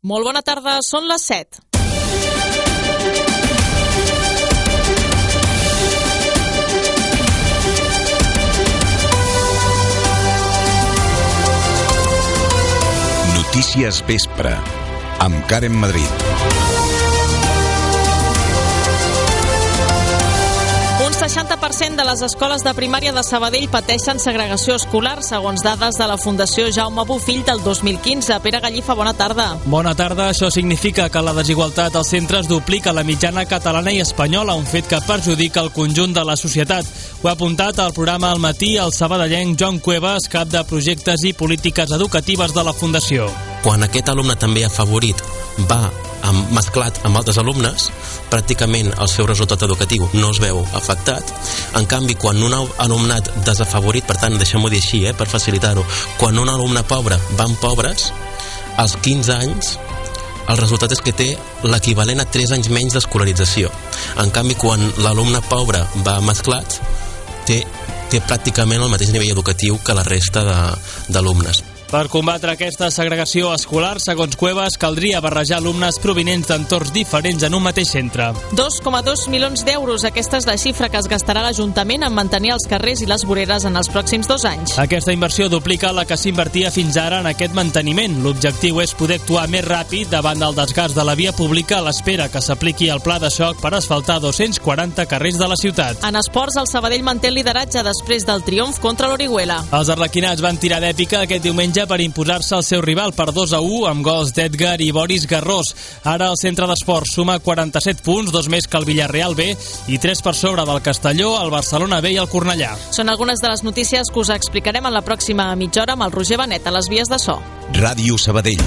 Molt bona tarda, són les 7. Notícies Vespre, amb Karen Madrid. Un 60% de les escoles de primària de Sabadell pateixen segregació escolar, segons dades de la Fundació Jaume Bofill del 2015. Pere Gallifa, bona tarda. Bona tarda. Això significa que la desigualtat als centres duplica la mitjana catalana i espanyola, un fet que perjudica el conjunt de la societat. Ho ha apuntat al programa Al Matí el sabadellenc Joan Cuevas, cap de projectes i polítiques educatives de la Fundació. Quan aquest alumne també afavorit va mesclat amb altres alumnes, pràcticament el seu resultat educatiu no es veu afectat. En canvi, quan un alumnat desafavorit, per tant, deixem-ho dir així, per facilitar-ho, quan un alumne pobre va amb pobres, als 15 anys el resultat és que té l'equivalent a 3 anys menys d'escolarització. En canvi, quan l'alumne pobre va mesclat, té pràcticament el mateix nivell educatiu que la resta d'alumnes. Per combatre aquesta segregació escolar, segons Cuevas, caldria barrejar alumnes provinents d'entorns diferents en un mateix centre. 2,2 milions d'euros. Aquesta és la xifra que es gastarà l'Ajuntament en mantenir els carrers i les voreres en els pròxims 2 anys. Aquesta inversió duplica la que s'invertia fins ara en aquest manteniment. L'objectiu és poder actuar més ràpid davant del desgast de la via pública a l'espera que s'apliqui el pla de xoc per asfaltar 240 carrers de la ciutat. En esports, el Sabadell manté el lideratge després del triomf contra l'Orihuela. Els arlequinats van tirar d'èpica aquest diumenge per imposar-se al seu rival per 2-1 amb gols d'Edgar i Boris Garrós. Ara el centre d'esports suma 47 punts, 2 més que el Villarreal B i 3 per sobre del Castelló, el Barcelona B i el Cornellà. Són algunes de les notícies que us explicarem en la pròxima mitja hora amb el Roger Benet a les vies de so. Ràdio Sabadell.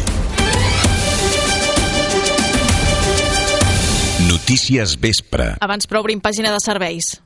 Notícies Vespre. Abans però obrim pàgina de serveis.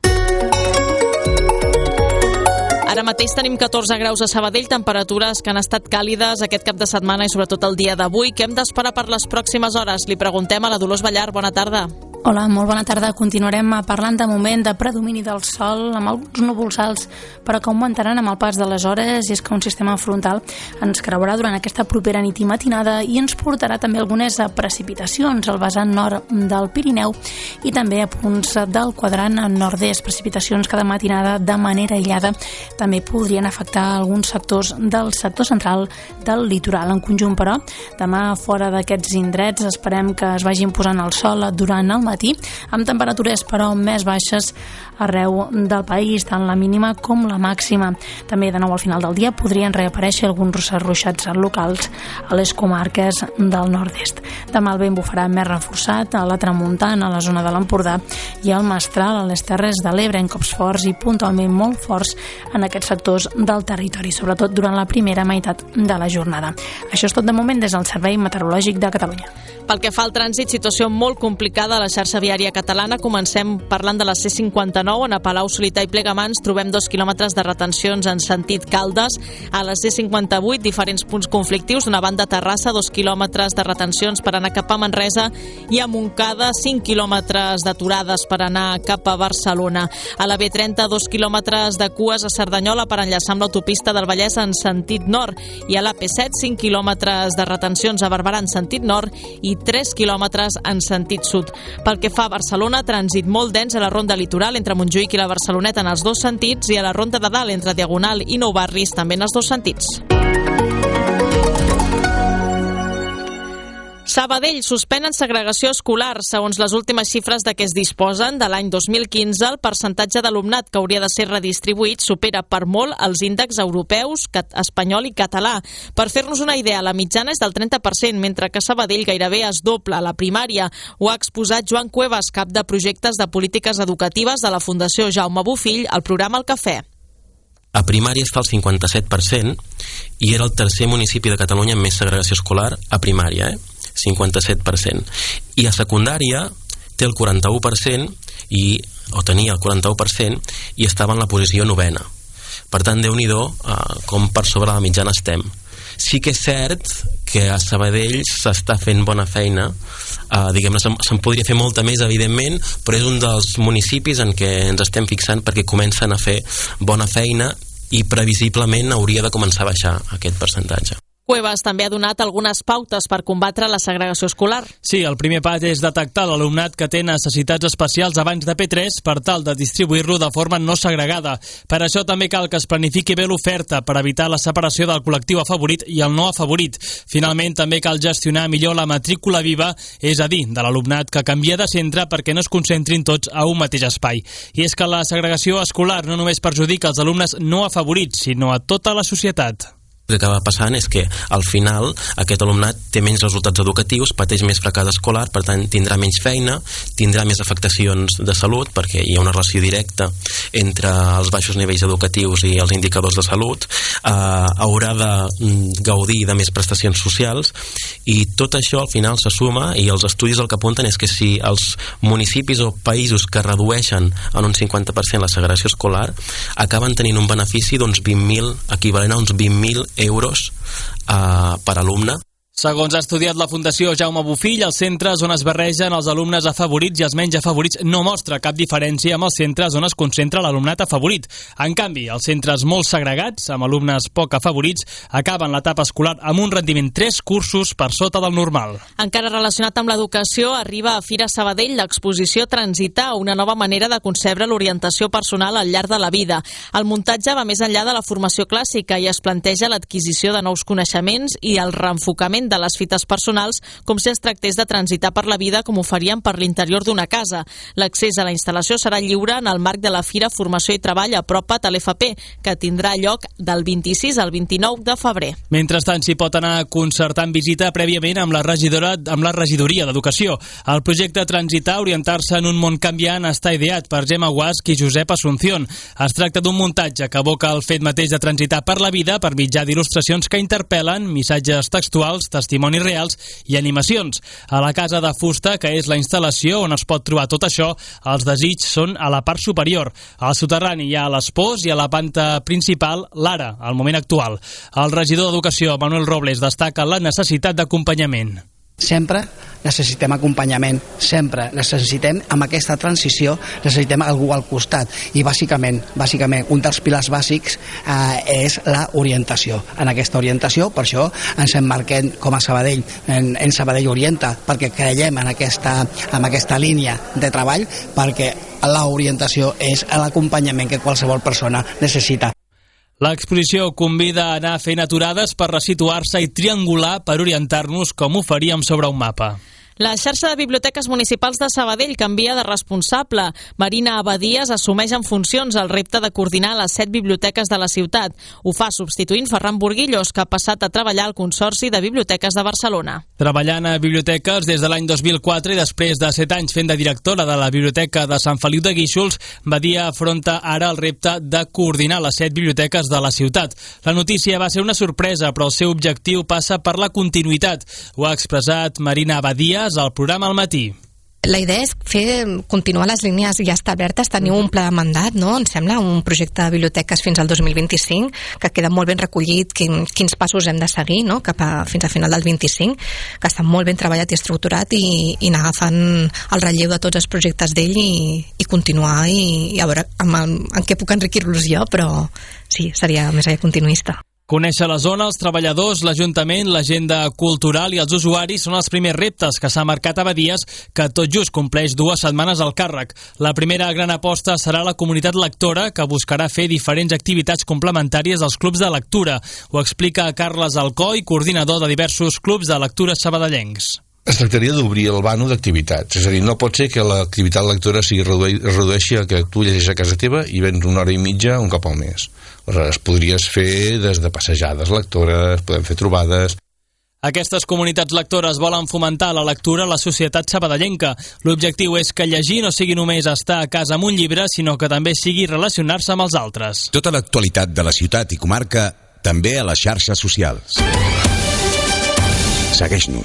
Ara mateix tenim 14 graus a Sabadell, temperatures que han estat càlides aquest cap de setmana i sobretot el dia d'avui. Què hem d'esperar per les pròximes hores? Li preguntem a la Dolors Ballar. Bona tarda. Hola, molt bona tarda. Continuarem parlant de moment de predomini del sol amb alguns núvols alts, però que augmentaran amb el pas de les hores, i és que un sistema frontal ens creurà durant aquesta propera nit i matinada i ens portarà també algunes precipitacions al vessant nord del Pirineu i també a punts del quadrant nord-est. Precipitacions cada matinada de manera aïllada també podrien afectar alguns sectors del sector central del litoral. En conjunt, però, demà fora d'aquests indrets esperem que es vagin posant el sol durant el matí, amb temperatures però més baixes arreu del país, tant la mínima com la màxima. També de nou al final del dia podrien reaparèixer alguns ruixats locals a les comarques del nord-est. Demà el vent bufarà més reforçat a la tramuntana, a la zona de l'Empordà i al Mestral, a les Terres de l'Ebre, en cops forts i puntualment molt forts en aquests sectors del territori, sobretot durant la primera meitat de la jornada. Això és tot de moment des del Servei Meteorològic de Catalunya. Pel que fa al trànsit, situació molt complicada a la xarxa viària catalana. Comencem parlant de la C59, on a Palau-solità i Plegamans trobem 2 quilòmetres de retencions en sentit Caldes. A la C58, diferents punts conflictius. D'una banda, Terrassa, 2 quilòmetres de retencions per anar cap a Manresa, i a Montcada, 5 quilòmetres d'aturades per anar cap a Barcelona. A la B30, 2 quilòmetres de cues a Cerdanyola per enllaçar amb l'autopista del Vallès en sentit nord, i a la P7, 5 quilòmetres de retencions a Barberà en sentit nord i 3 quilòmetres en sentit sud. Pel que fa a Barcelona, trànsit molt dens a la ronda litoral entre Montjuïc i la Barceloneta en els 2 sentits, i a la ronda de dalt entre Diagonal i Nou Barris també en els 2 sentits. Sabadell suspenen segregació escolar. Segons les últimes xifres de què es disposen de l'any 2015, el percentatge d'alumnat que hauria de ser redistribuït supera per molt els índexs europeus, espanyol i català. Per fer-nos una idea, la mitjana és del 30%, mentre que a Sabadell gairebé es dobla la primària. Ho ha exposat Joan Cuevas, cap de projectes de polítiques educatives de la Fundació Jaume Bofill, al programa El Cafè. A primària està al 57% i era el tercer municipi de Catalunya amb més segregació escolar a primària, 57%. I a secundària té el 41% o tenia el 41% i estava en la posició 9ª. Per tant, Déu-n'hi-do com per sobre la mitjana estem. Sí que és cert que a Sabadell s'està fent bona feina, diguem-ne, se'n podria fer molta més, evidentment, però és un dels municipis en què ens estem fixant perquè comencen a fer bona feina i previsiblement hauria de començar a baixar aquest percentatge. Cuevas també ha donat algunes pautes per combatre la segregació escolar. Sí, el primer pas és detectar l'alumnat que té necessitats especials abans de P3 per tal de distribuir-lo de forma no segregada. Per això també cal que es planifiqui bé l'oferta per evitar la separació del col·lectiu afavorit i el no afavorit. Finalment, també cal gestionar millor la matrícula viva, és a dir, de l'alumnat que canvia de centre perquè no es concentrin tots a un mateix espai. I és que la segregació escolar no només perjudica els alumnes no afavorits, sinó a tota la societat. El que acaba passant és que al final aquest alumnat té menys resultats educatius, pateix més fracàs escolar, per tant tindrà menys feina, tindrà més afectacions de salut perquè hi ha una relació directa entre els baixos nivells educatius i els indicadors de salut, haurà de gaudir de més prestacions socials i tot això al final se suma i els estudis el que apunten és que si els municipis o països que redueixen en un 50% la segregació escolar acaben tenint un benefici d'uns 20.000, equivalent a uns 20.000 euros per alumne. Segons ha estudiat la Fundació Jaume Bofill, els centres on es barregen els alumnes afavorits i els menys afavorits no mostra cap diferència amb els centres on es concentra l'alumnat afavorit. En canvi, els centres molt segregats, amb alumnes poc afavorits, acaben l'etapa escolar amb un rendiment 3 cursos per sota del normal. Encara relacionat amb l'educació, arriba a Fira Sabadell l'exposició Transitar, una nova manera de concebre l'orientació personal al llarg de la vida. El muntatge va més enllà de la formació clàssica i es planteja l'adquisició de nous coneixements i el reenfocament de les fites personals, com si es tractés de transitar per la vida com ho farien per l'interior d'una casa. L'accés a la instal·lació serà lliure en el marc de la Fira Formació i Treball Apropa't a l'FP, que tindrà lloc del 26 al 29 de febrer. Mentrestant, s'hi pot anar concertant visita prèviament amb la regidoria d'Educació. El projecte Transitar, orientar-se en un món canviant, està ideat per Gemma Guasch i Josep Asunción. Es tracta d'un muntatge que evoca el fet mateix de transitar per la vida per mitjà d'il·lustracions que interpel·len, missatges textuals, testimonis reals i animacions. A la casa de fusta, que és la instal·lació on es pot trobar tot això, els desigs són a la part superior. Al soterrani hi ha l'espòs i a la planta principal l'ara, al moment actual. El regidor d'Educació, Manuel Robles, destaca la necessitat d'acompanyament. Sempre necessitem acompanyament, sempre necessitem, amb aquesta transició, necessitem algú al costat i bàsicament un dels pilars bàsics és la orientació. En aquesta orientació, per això ens emmarquem com a Sabadell, en Sabadell Orienta, perquè creiem en aquesta línia de treball, perquè l'orientació és l'acompanyament que qualsevol persona necessita. L'exposició convida a anar fent aturades per resituar-se i triangular per orientar-nos com ho faríem sobre un mapa. La xarxa de biblioteques municipals de Sabadell canvia de responsable. Marina Abadías assumeix en funcions el repte de coordinar les 7 biblioteques de la ciutat. Ho fa substituint Ferran Burguillos, que ha passat a treballar al Consorci de Biblioteques de Barcelona. Treballant a biblioteques des de l'any 2004 i després de 7 anys fent de directora de la Biblioteca de Sant Feliu de Guíxols, Badia afronta ara el repte de coordinar les 7 biblioteques de la ciutat. La notícia va ser una sorpresa, però el seu objectiu passa per la continuïtat. Ho ha expressat Marina Abadías al programa Al matí. La idea és continuar les línies ja establertes, tenir un pla de mandat, no? Em sembla, un projecte de biblioteques fins al 2025, que queda molt ben recollit quins passos hem de seguir, no? Fins a final del 25, que està molt ben treballat i estructurat i anar agafant el relleu de tots els projectes d'ell i continuar i a veure en què puc enriquir-los jo, però sí, seria més continuista. Conèixer la zona, els treballadors, l'Ajuntament, l'agenda cultural i els usuaris són els primers reptes que s'ha marcat Abadías, que tot just compleix 2 setmanes al càrrec. La primera gran aposta serà la comunitat lectora, que buscarà fer diferents activitats complementàries als clubs de lectura. Ho explica Carles Alcoi, coordinador de diversos clubs de lectura sabadellencs. Es tractaria d'obrir el vano d'activitats, és a dir, no pot ser que l'activitat lectora es redueixi a que tu llegeixes a casa teva i vens 1 hora i mitja un cop al mes. Aleshores, podries fer des de passejades lectores, podem fer trobades. Aquestes comunitats lectores volen fomentar la lectura a la societat sabadellenca. L'objectiu és que llegir no sigui només estar a casa amb un llibre, sinó que també sigui relacionar-se amb els altres. Tota l'actualitat de la ciutat i comarca, també a les xarxes socials. Segueix-nos.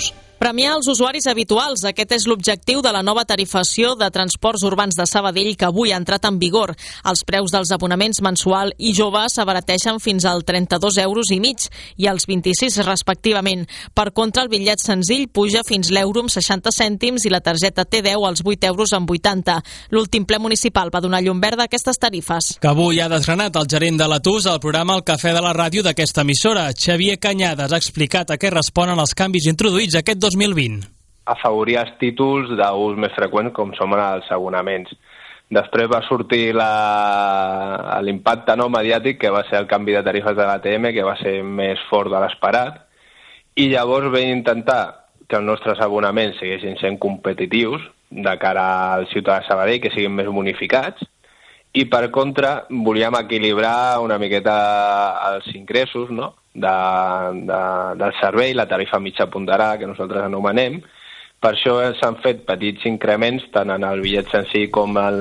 Premiar els usuaris habituals. Aquest és l'objectiu de la nova tarifació de transports urbans de Sabadell que avui ha entrat en vigor. Els preus dels abonaments mensual i jove s'abarateixen fins al 32,5 € i als 26 respectivament. Per contra, el bitllet senzill puja fins l'euro amb 60 cèntims i la targeta T10 als 8,80 €. L'últim ple municipal va donar llum verda a aquestes tarifes. Que avui ha desgranat el gerent de l'ATUS al programa El Cafè de la Ràdio d'aquesta emissora. Xavier Cañadas ha explicat a què responen els canvis introduïts aquest 2020. Afavorir els títols d'ús més freqüent com són els abonaments. Després va sortir l'impacte mediàtic, que va ser el canvi de tarifes de l'ATM, que va ser més fort de l'esperat, i llavors vam intentar que els nostres abonaments segueixin sent competitius de cara al ciutadà de Sabadell, que siguin més bonificats, i per contra volíem equilibrar una miqueta els ingressos, no?, del servei, la tarifa mitja ponderada, que nosaltres anomenem. Per això s'han fet petits increments tant en el bitllet senzill com en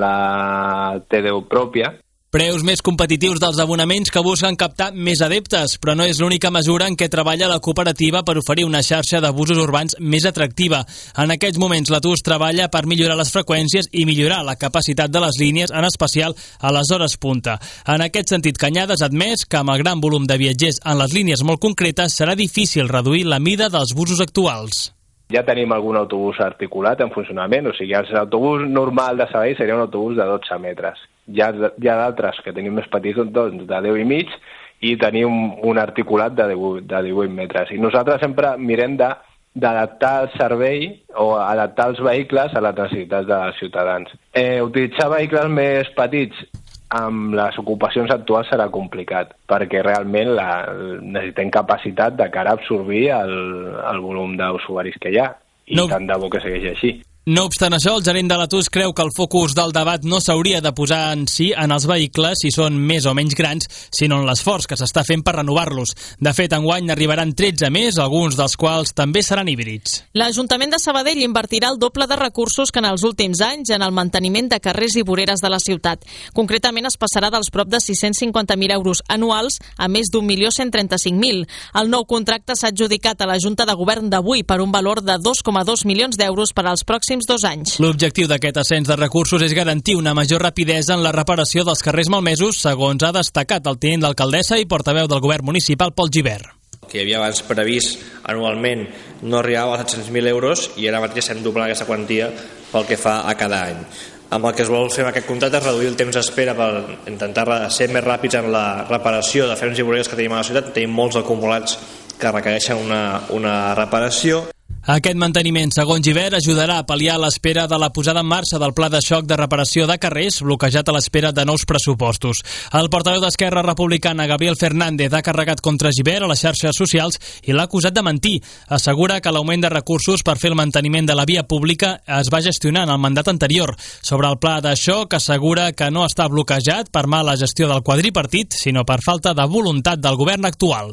la T10 pròpia. Preus més competitius dels abonaments que busquen captar més adeptes, però no és l'única mesura en què treballa la cooperativa per oferir una xarxa de busos urbans més atractiva. En aquests moments l'ATUS treballa per millorar les freqüències i millorar la capacitat de les línies, en especial a les hores punta. En aquest sentit, Cañadas ha admès que amb el gran volum de viatgers en les línies molt concretes serà difícil reduir la mida dels busos actuals. Ja tenim algun autobús articulat en funcionament, o sigui, l'autobús normal de Sabadell seria un autobús de 12 metres. Hi ha d'altres que tenim més petits, doncs, de 10,5, i tenim un articulat de 18 metres. I nosaltres sempre mirem d'adaptar el servei o adaptar els vehicles a les necessitats dels ciutadans. Utilitzar vehicles més petits amb les ocupacions actuals serà complicat, perquè realment necessitem capacitat de cara a absorbir el volum d'usuaris que hi ha, i tant de bo que segueixi així. No obstant això, el gerent de l'ATUS creu que el focus del debat no s'hauria de posar en si en els vehicles, si són més o menys grans, sinó en l'esforç que s'està fent per renovar-los. De fet, enguany n'arribaran 13 més, alguns dels quals també seran híbrids. L'Ajuntament de Sabadell invertirà el doble de recursos que en els últims anys en el manteniment de carrers i voreres de la ciutat. Concretament es passarà dels prop de 650.000 € anuals a més d'1.135.000. El nou contracte s'ha adjudicat a la Junta de Govern d'avui per un valor de 2,2 milions d'euros per als pròxims 2 anys. L'objectiu d'aquest ascens de recursos és garantir una major rapidesa en la reparació dels carrers malmesos, segons ha destacat el tinent d'alcaldessa i portaveu del govern municipal, Pol Gibert. El que hi havia abans previst anualment no arribava als 700.000 € i ara mateix estem doblant aquesta quantia pel que fa a cada any. Amb el que es vol fer amb aquest contracte és reduir el temps d'espera per intentar ser més ràpids en la reparació de ferms i voreres que tenim a la ciutat. Tenim molts acumulats que requereixen una reparació. Aquest manteniment, segons Gibert, ajudarà a pal·liar l'espera de la posada en marxa del pla de xoc de reparació de carrers, bloquejat a l'espera de nous pressupostos. El portaveu d'Esquerra Republicana, Gabriel Fernández, ha carregat contra Gibert a les xarxes socials i l'ha acusat de mentir. Assegura que l'augment de recursos per fer el manteniment de la via pública es va gestionar en el mandat anterior. Sobre el pla de xoc, assegura que no està bloquejat per mala gestió del quadripartit, sinó per falta de voluntat del govern actual.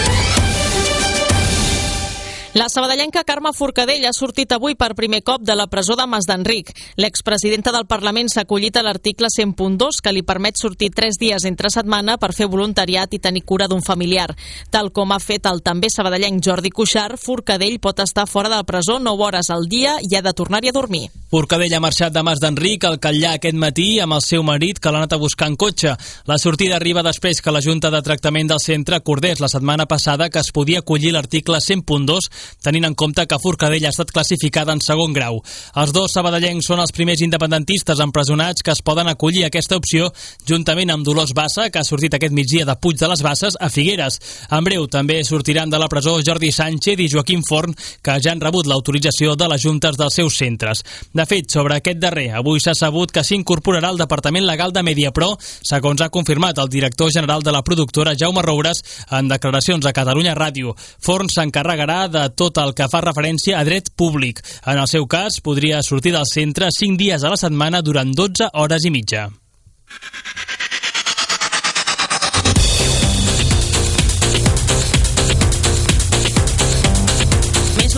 La sabadellenca Carme Forcadell ha sortit avui per primer cop de la presó de Mas d'Enric. L'expresidenta del Parlament s'ha acollit a l'article 100.2 que li permet sortir 3 dies entre setmana per fer voluntariat i tenir cura d'un familiar. Tal com ha fet el també sabadellenc Jordi Cuixart, Forcadell pot estar fora de la presó 9 hores al dia i ha de tornar-hi a dormir. Forcadell ha marxat de Mas d'Enric al Catllà aquest matí amb el seu marit, que l'ha anat a buscar en cotxe. La sortida arriba després que la Junta de Tractament del centre acordés la setmana passada que es podia acollir l'article 100.2 tenint en compte que Forcadell ha estat classificada en segon grau. Els dos sabadellencs són els primers independentistes empresonats que es poden acollir a aquesta opció, juntament amb Dolors Bassa, que ha sortit aquest migdia de Puig de les Basses a Figueres. En breu també sortiran de la presó Jordi Sánchez i Joaquim Forn, que ja han rebut l'autorització de les juntes dels seus centres. De fet, sobre aquest darrer, avui s'ha sabut que s'incorporarà al Departament Legal de Mediapro, segons ha confirmat el director general de la productora, Jaume Roures, en declaracions a Catalunya Ràdio. Forn s'encarregarà de tot el que fa referència a dret públic. En el seu cas, podria sortir del centre 5 dies a la setmana durant 12 hores i mitja.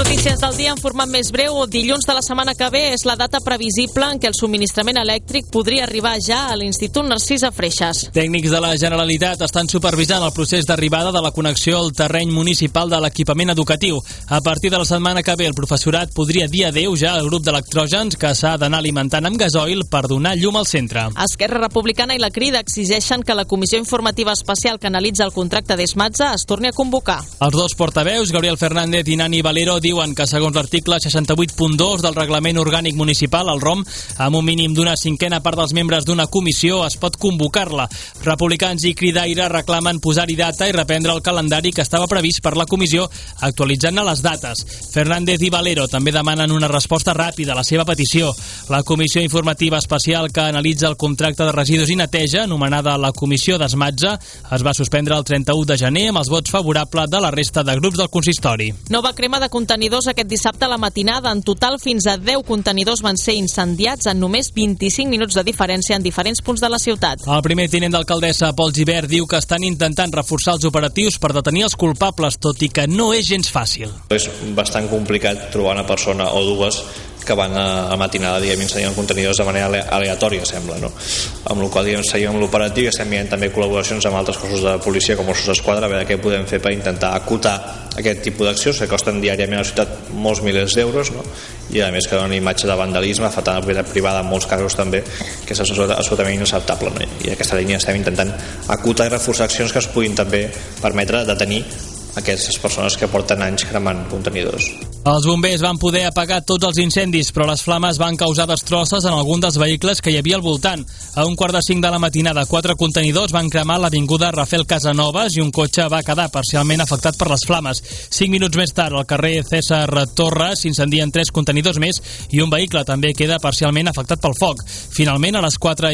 Notícies del dia en format més breu. Dilluns de la setmana que ve és la data previsible en què el subministrament elèctric podria arribar ja a l'Institut Narcís a Freixas. Tècnics de la Generalitat estan supervisant el procés d'arribada de la connexió al terreny municipal de l'equipament educatiu. A partir de la setmana que ve el professorat podria dir adéu ja al grup d'electrògens que s'ha d'anar alimentant amb gasoil per donar llum al centre. Esquerra Republicana i la Crida exigeixen que la Comissió Informativa Especial que analitza el contracte d'Esmatza es torni a convocar. Els dos portaveus, Gabriel Fernández i Nani Valero, diuen que segons l'article 68.2 del Reglament Orgànic Municipal, el ROM, amb un mínim d'una cinquena part dels membres d'una comissió es pot convocar-la. Republicans i Cridaire reclamen posar-hi data i reprendre el calendari que estava previst per la comissió, actualitzant-ne les dates. Fernández i Valero també demanen una resposta ràpida a la seva petició. La Comissió Informativa Especial que analitza el contracte de residus i neteja, anomenada la Comissió d'Esmatza, es va suspendre el 31 de gener amb els vots favorables de la resta de grups del consistori. Nova crema de contenidors aquest dissabte a la matinada. En total, fins a 10 contenidors van ser incendiats en només 25 minuts de diferència en diferents punts de la ciutat. El primer tinent d'alcaldessa, Pol Gibert, diu que estan intentant reforçar els operatius per detenir els culpables, tot i que no és gens fàcil. És bastant complicat trobar una persona o dues que van a matinada, diguem, incendiant contenidors de manera aleatòria, sembla, no? Amb la qual cosa, seguim l'operatiu i estem mirant també col·laboracions amb altres cossos de policia com Mossos d'Esquadra, a veure què podem fer per intentar acotar aquest tipus d'accions que costen diàriament a la ciutat molts milers d'euros, no? I a més que dona una imatge de vandalisme, afectant la propietat privada en molts casos també, que és absolutament inacceptable, no? I aquesta línia estem intentant acotar i reforçar accions que es puguin també permetre detenir aquestes persones que porten anys cremant contenidors. Els bombers van poder apagar tots els incendis, però les flames van causar destrosses en algun dels vehicles que hi havia al voltant. A 4:45 de la matinada, 4 contenidors van cremar l'avinguda Rafael Casanovas i un cotxe va quedar parcialment afectat per les flames. 5 minuts més tard, al carrer César Torres s'incendien 3 contenidors més i un vehicle també queda parcialment afectat pel foc. Finalment, a les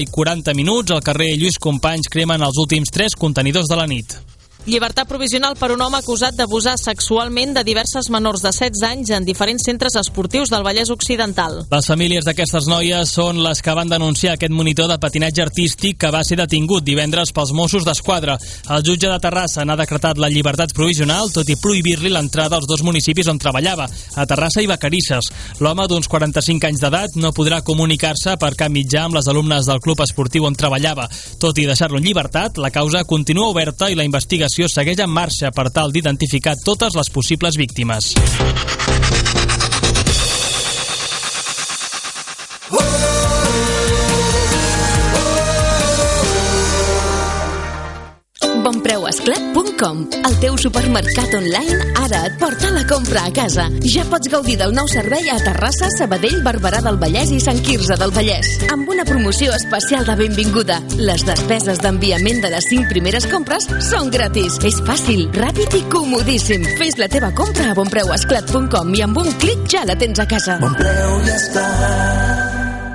4:40, al carrer Lluís Companys cremen els últims 3 contenidors de la nit. Llibertat provisional per un home acusat d'abusar sexualment de diverses menors de 16 anys en diferents centres esportius del Vallès Occidental. Les famílies d'aquestes noies són les que van denunciar aquest monitor de patinatge artístic que va ser detingut divendres pels Mossos d'Esquadra. El jutge de Terrassa n'ha decretat la llibertat provisional, tot i prohibir-li l'entrada als 2 municipis on treballava, a Terrassa i Vacarisses. L'home d'uns 45 anys d'edat no podrà comunicar-se per cap mitjà amb les alumnes del club esportiu on treballava. Tot i deixar-lo en llibertat, la causa continua oberta i la investigació segueix en marxa per tal d'identificar totes les possibles víctimes. Bonpreuesclat.com, el teu supermercat online, ara et porta la compra a casa. Ja pots gaudir del nou servei a Terrassa, Sabadell, Barberà del Vallès i Sant Quirze del Vallès, amb una promoció especial de benvinguda. Les despeses d'enviament de les 5 primeres compres són gratis. És fàcil, ràpid i comodíssim. Fes la teva compra a bonpreuesclat.com i amb un clic ja la tens a casa. Bonpreu i Esclat.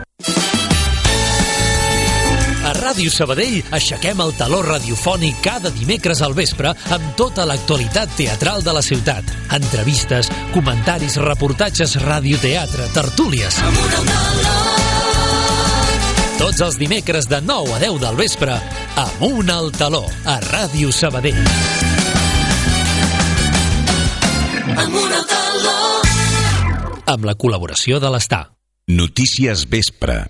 A Ràdio Sabadell aixequem el taló radiofònic cada dimecres al vespre amb tota l'actualitat teatral de la ciutat. Entrevistes, comentaris, reportatges, radioteatre, tertúlies. Tots els dimecres de 9 a 10 del vespre, Amunt al taló, a Ràdio Sabadell. Amunt al taló. Amb la col·laboració de l'Estar. Notícies Vespre.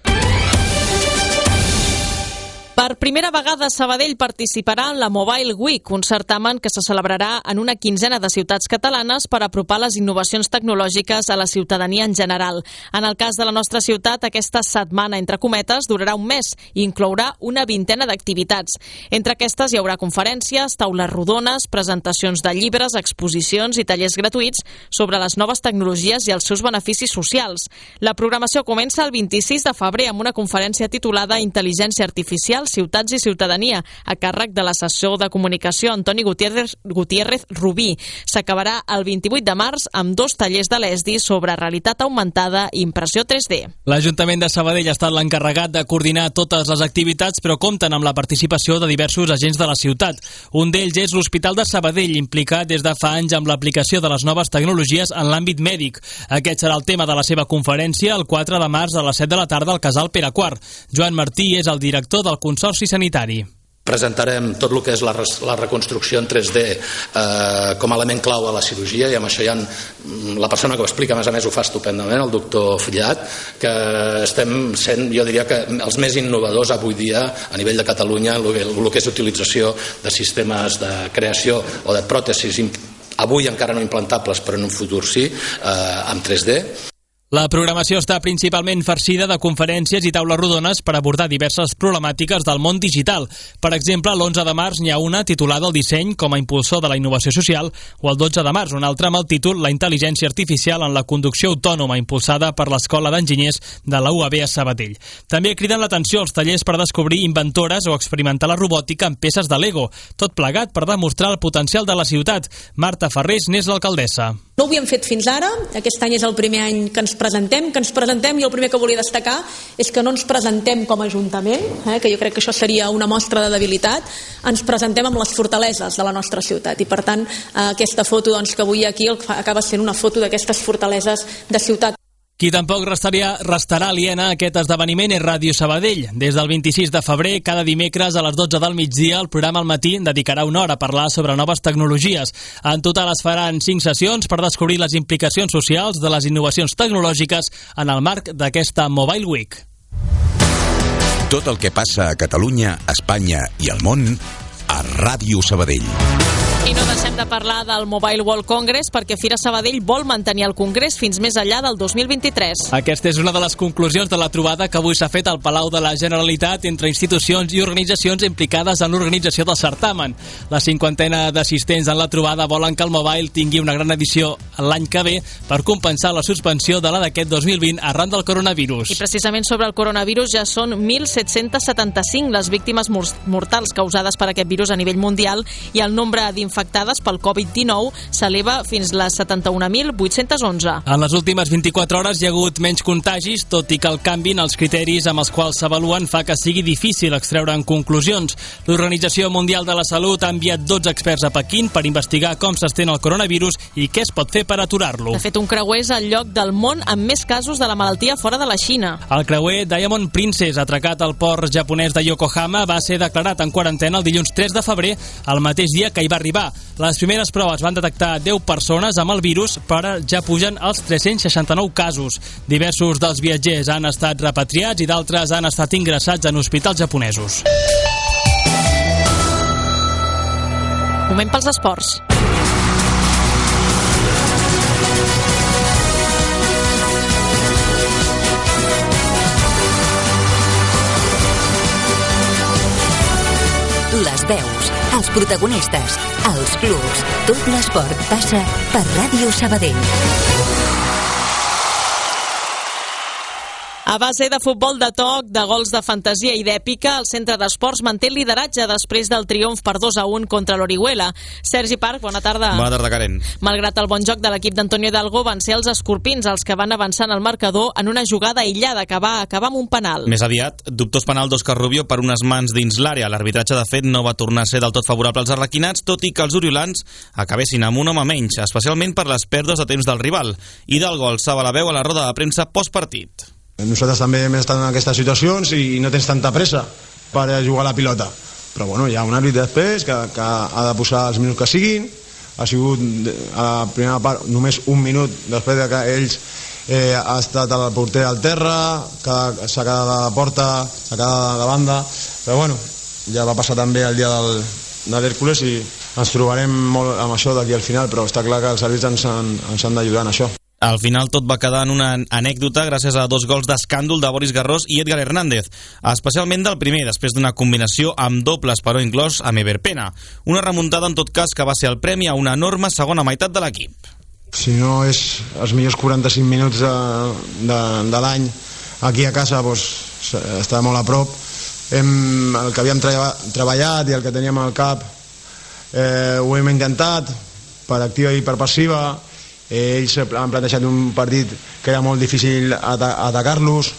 Per primera vegada, Sabadell participarà en la Mobile Week, un certamen que se celebrarà en una quinzena de ciutats catalanes per apropar les innovacions tecnològiques a la ciutadania en general. En el cas de la nostra ciutat, aquesta setmana, entre cometes, durarà un mes i inclourà una vintena d'activitats. Entre aquestes hi haurà conferències, taules rodones, presentacions de llibres, exposicions i tallers gratuïts sobre les noves tecnologies i els seus beneficis socials. La programació comença el 26 de febrer amb una conferència titulada Intel·ligència Artificial, Ciutats i Ciutadania, a càrrec de l'assessor de comunicació Antoni Gutiérrez Rubí. S'acabarà el 28 de març amb 2 tallers de l'ESDI sobre realitat augmentada i impressió 3D. L'Ajuntament de Sabadell ha estat l'encarregat de coordinar totes les activitats, però compten amb la participació de diversos agents de la ciutat. Un d'ells és l'Hospital de Sabadell, implicat des de fa anys amb l'aplicació de les noves tecnologies en l'àmbit mèdic. Aquest serà el tema de la seva conferència el 4 de març a les 7 de la tarda al Casal Pere IV. Joan Martí és el director del Consorci Sanitari. Presentarem tot el que és la reconstrucció en 3D com a element clau a la cirurgia, i amb això la persona que ho explica, a més a més ho fa estupendament, el doctor Fillat, que estem sent, jo diria que els més innovadors avui dia a nivell de Catalunya, el que és utilització de sistemes de creació o de pròtesis avui encara no implantables, però en un futur sí, amb 3D. La programació està principalment farcida de conferències i taules rodones per abordar diverses problemàtiques del món digital. Per exemple, l'11 de març n'hi ha una titulada El disseny com a impulsor de la innovació social, o el 12 de març una altra amb el títol La intel·ligència artificial en la conducció autònoma, impulsada per l'Escola d'Enginyers de la UAB a Sabadell. També criden l'atenció els tallers per descobrir inventores o experimentar la robòtica amb peces de Lego, tot plegat per demostrar el potencial de la ciutat. Marta Ferrés n'és l'alcaldessa. No ho havíem fet fins ara, aquest any és el primer any que ens presentem i el primer que volia destacar és que no ens presentem com a Ajuntament, que jo crec que això seria una mostra de debilitat, ens presentem amb les fortaleses de la nostra ciutat, i per tant aquesta foto que avui aquí acaba sent una foto d'aquestes fortaleses de ciutat. Qui tampoc restarà aliena a aquest esdeveniment és Ràdio Sabadell. Des del 26 de febrer, cada dimecres a les 12 del migdia, el programa al matí dedicarà una hora a parlar sobre noves tecnologies. En total es faran 5 sessions per descobrir les implicacions socials de les innovacions tecnològiques en el marc d'aquesta Mobile Week. Tot el que passa a Catalunya, Espanya i el món a Ràdio Sabadell. I no deixem de parlar del Mobile World Congress perquè Fira Sabadell vol mantenir el Congrés fins més enllà del 2023. Aquesta és una de les conclusions de la trobada que avui s'ha fet al Palau de la Generalitat entre institucions i organitzacions implicades en l'organització del certamen. La 50ena d'assistents en la trobada volen que el Mobile tingui una gran edició l'any que ve per compensar la suspensió de la d'aquest 2020 arran del coronavirus. I precisament sobre el coronavirus ja són 1.775 les víctimes mortals causades per aquest virus a nivell mundial i el nombre d'infectades pel Covid-19 s'eleva fins les 71.811. En les últimes 24 hores hi ha hagut menys contagis, tot i que el canvi en els criteris amb els quals s'avaluen fa que sigui difícil extreure'n conclusions. L'Organització Mundial de la Salut ha enviat 12 experts a Pequín per investigar com s'estén el coronavirus i què es pot fer per aturar-lo. De fet, un creuer és el lloc del món amb més casos de la malaltia fora de la Xina. El creuer Diamond Princess, atracat al port japonès de Yokohama, va ser declarat en quarantena el dilluns 3 de febrer, el mateix dia que hi va arribar. Les primeres proves van detectar 10 persones amb el virus, però ja pugen als 369 casos. Diversos dels viatgers han estat repatriats i d'altres han estat ingressats en hospitals japonesos. Moment pels esports. Les veus, els protagonistes, els clubs, tot l'esport passa per Ràdio Sabadell. A base de futbol de toc, de gols de fantasia i d'èpica, el centre d'esports manté el lideratge després del triomf per 2-1 contra l'Orihuela. Sergi Parc, bona tarda. Bona tarda, Karen. Malgrat el bon joc de l'equip d'Antonio Hidalgo, van ser els escorpins els que van avançar en el marcador en una jugada aïllada que va acabar amb un penal. Més aviat, dubtós penal d'Òscar Rubio per unes mans dins l'àrea. L'arbitratge, de fet, no va tornar a ser del tot favorable als arlequinats, tot i que els oriolans acabessin amb un home menys, especialment per les pèrdues de temps del rival. Hidalgo alçava la veu a la roda de premsa postpartit. Nosaltres també hem estat en aquestes situacions i no tens tanta pressa per jugar a la pilota, però bueno, hi ha un àrbit després que ha de posar els minuts que siguin. Ha sigut a la primera part només un minut després de que ells ha estat el porter al terra, s'ha quedat a la porta, s'ha quedat a la banda, però bueno, ja va passar també el dia de l'Hèrcules i ens trobarem molt amb això d'aquí al final, però està clar que els àrbits ens han d'ajudar en això. Al final tot va quedar en una anècdota gràcies a 2 gols d'escàndol de Boris Garrós i Edgar Hernández, especialment del primer, després d'una combinació amb dobles però inclòs amb Ever Pena. Una remuntada en tot cas que va ser el premi a una enorme segona meitat de l'equip. Si no és els millors 45 minuts de l'any aquí a casa, doncs, està molt a prop. El que havíem treballat i el que teníem al cap ho hem intentat per activa i per passiva. Ells han plantejat un partit que era molt difícil atacar-los.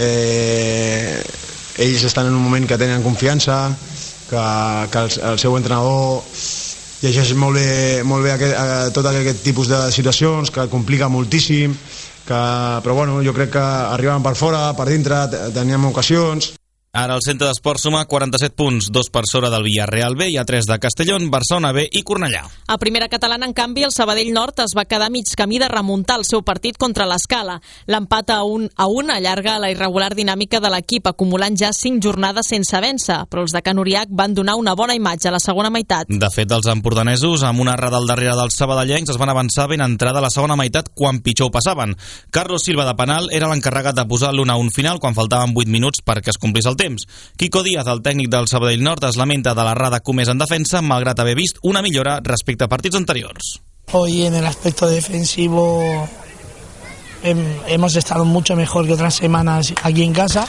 Ells estan en un moment que tenen confiança, que el seu entrenador llegeix molt bé tot aquest tipus de situacions, que complica moltíssim, però bueno, jo crec que arribaven per fora, per dintre, teníem ocasions. Ara el centre d'esport suma 47 punts, 2 per sobre del Villarreal B, hi ha 3 de Castellón, Barcelona B i Cornellà. A primera catalana, en canvi, el Sabadell Nord es va quedar mig camí de remuntar el seu partit contra l'Escala. L'empat a 1-1 allarga la irregular dinàmica de l'equip, acumulant ja 5 jornades sense vèncer, però els de Can Uriach van donar una bona imatge a la segona meitat. De fet, els empordanesos, amb una errada al darrere dels sabadellencs, es van avançar ben entrada a la segona meitat quan pitjor ho passaven. Carlos Silva de penal era l'encarregat de posar l'1-1 final quan faltaven 8 minuts perquè es complís el temps. Kiko Díaz, el tècnic del Sabadell Nord, es lamenta de l'errada comesa en defensa, malgrat haver vist una millora respecte a partits anteriors. Hoy en el aspecto defensivo hemos estado mucho mejor que otras semanas aquí en casa,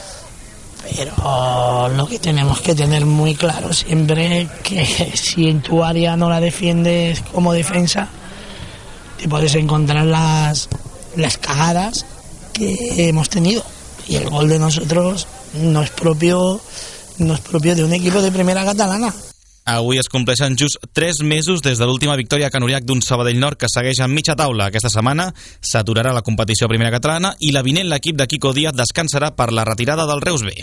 pero lo que tenemos que tener muy claro siempre que si en tu área no la defiendes como defensa, te puedes encontrar las cagadas que hemos tenido. Y el gol de nosotros no es propio de un equipo de primera catalana. Avui es compleixen just 3 mesos des de l'última victòria a Can Uriach d'un Sabadell Nord que segueix en mitja taula. Aquesta setmana s'aturarà la competició a primera catalana i la vinent l'equip de Kiko Díaz descansarà per la retirada del Reus B.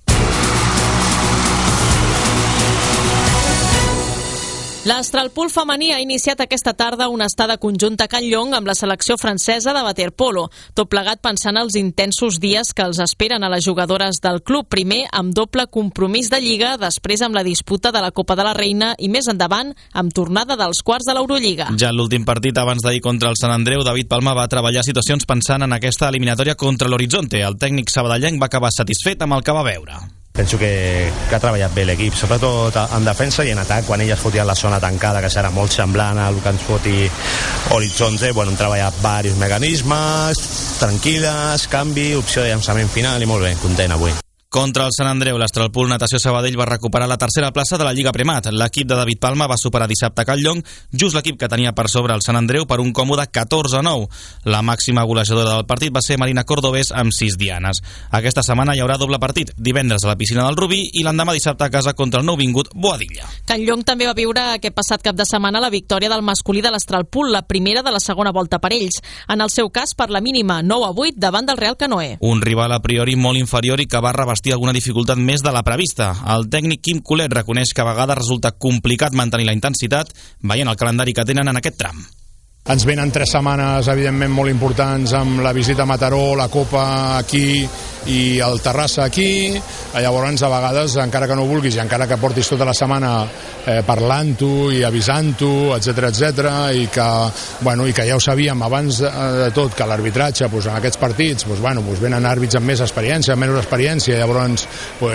L'Astralpool femení ha iniciat aquesta tarda una estada conjunta a Can Llong amb la selecció francesa de waterpolo, tot plegat pensant els intensos dies que els esperen a les jugadores del club, primer amb doble compromís de Lliga, després amb la disputa de la Copa de la Reina i més endavant amb tornada dels quarts de l'Eurolliga. Ja en l'últim partit abans d'ahir contra el Sant Andreu, David Palma va treballar situacions pensant en aquesta eliminatòria contra l'Horizonte. El tècnic sabadellenc va acabar satisfet amb el que va veure. Penso que ha treballat bé l'equip, sobretot en defensa i en atac, quan elles fotien la zona tancada, que serà molt semblant al que ens foti Horizonte. Bueno, hem treballat diversos mecanismes, tranquil·les, canvi, opció de llançament final i molt bé, content avui. Contra el Sant Andreu, l'Astralpool Natació Sabadell va recuperar la tercera plaça de la Lliga Premat. L'equip de David Palma va superar dissabte a Can Llong, just l'equip que tenia per sobre el Sant Andreu per un còmode 14-9. La màxima golejadora del partit va ser Marina Cordobés amb 6 dianes. Aquesta setmana hi haurà doble partit, divendres a la piscina del Rubí i l'endemà dissabte a casa contra el nouvingut Boadilla. Can Llong també va viure aquest passat cap de setmana la victòria del masculí de l'Astralpool, la primera de la segona volta per ells. En el seu cas, per la mínima 9-8 davant del Real Canoe. Un rival a priori molt inferior i que va revestir alguna dificultat més de la prevista. El tècnic Quim Colet reconeix que a vegades resulta complicat mantenir la intensitat veient el calendari que tenen en aquest tram. Ens venen 3 setmanes, evidentment, molt importants amb la visita a Mataró, la Copa aquí i el Terrassa aquí. Llavors, a vegades, encara que no vulguis i encara que portis tota la setmana parlant-ho i avisant-ho, etc, i que ja ho sabíem abans de tot, que l'arbitratge en aquests partits venen àrbits amb més experiència, amb menys experiència, llavors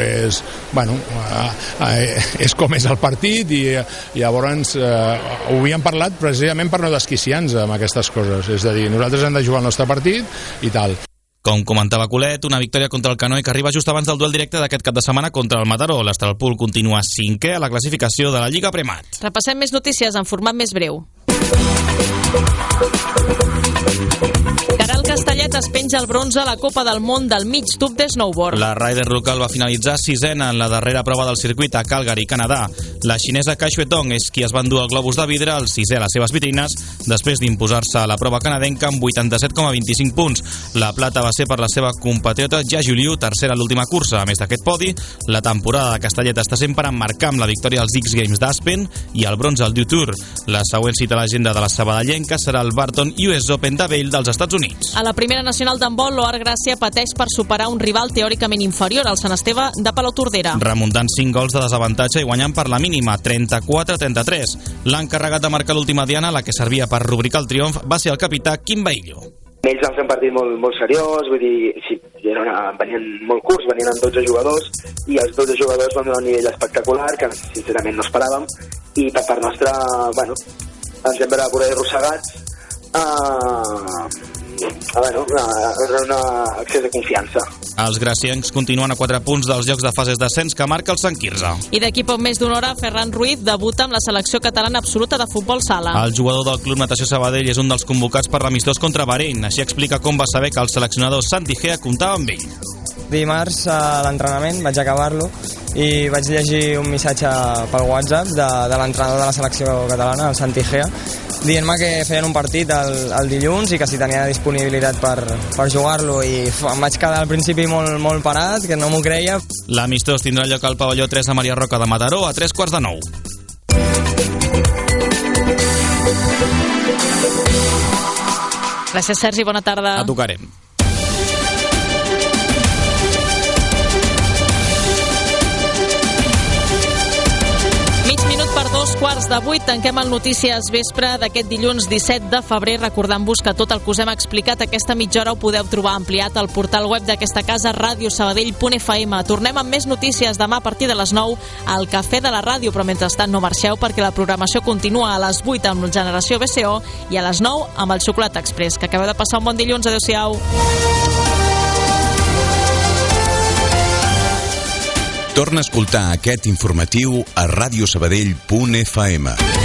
és com és el partit i llavors ho havíem parlat precisament per no desquiciar amb aquestes coses, és a dir, nosaltres hem de jugar el nostre partit i tal. Com comentava Colet, una victòria contra el Canoe que arriba just abans del duel directe d'aquest cap de setmana contra el Mataró. L'Astralpool continua 5è a la classificació de la Lliga Premat. Repassem més notícies en format més breu. Castellet es penja el bronze a la Copa del Món del mig tub de snowboard. La rider local va finalitzar 6ena en la darrera prova del circuit a Calgary, Canadà. La xinesa Kai Xuetong és qui es va endur el globus de vidre, el 6è a les seves vitrines, després d'imposar-se a la prova canadenca amb 87,25 punts. La plata va ser per la seva compatriota Jiaju Liu, tercera a l'última cursa. A més d'aquest podi, la temporada de Castellet està sempre emmarcant amb la victòria als X Games d'Aspen i el bronze al Dew Tour. La següent cita a l'agenda de la sabadellenca serà el Barton US Open de Vail dels Estats Units. A la primera nacional d'handbol, l'Oar Gràcia pateix per superar un rival teòricament inferior al Sant Esteve de Palautordera. Remuntant 5 gols de desavantatge i guanyant per la mínima, 34-33. L'encarregat de marcar l'última diana, la que servia per rubricar el triomf, va ser el capità Quim Baillo. Ells van fer un partit molt seriós, vull dir, sí, venien molt curts, venien amb 12 jugadors i els 12 jugadors van donar un nivell espectacular que sincerament no esperàvem i per part nostra, ens hem veure por ahí arrossegats un accés de confiança. Els graciencs continuen a 4 punts dels llocs de fases d'ascens que marca el Sant Quirze. I d'aquí poc més d'una hora, Ferran Ruiz debuta amb la selecció catalana absoluta de futbol sala. El jugador del Club Natació Sabadell és un dels convocats per l'amistós contra Bahrein. Així explica com va saber que el seleccionador Santi Gea comptava amb ell. Dimarts a l'entrenament vaig acabar-lo i vaig llegir un missatge pel WhatsApp de l'entrenador de la selecció catalana, el Santi Gea, dient-me que feien un partit el dilluns i que si tenia disponibilitat per jugar-lo, i em vaig quedar al principi molt parat, que no m'ho creia. L'amistós tindrà lloc al pavelló 3 de Maria Roca de Mataró a 3:45. Gràcies, Sergi, bona tarda. A tocarem. Per 7:45 tanquem el Notícies Vespre d'aquest dilluns 17 de febrer, recordant-vos que tot el que us hem explicat aquesta mitja hora ho podeu trobar ampliat al portal web d'aquesta casa, radiosabadell.fm. Tornem amb més notícies demà a partir de les 9 al Cafè de la Ràdio, però mentrestant no marxeu perquè la programació continua a les 8 amb Generació BCO i a les 9 amb el Xocolata Express. Que acabeu de passar un bon dilluns. Adéu-siau. Torna a escoltar aquest informatiu a radiosabadell.fm.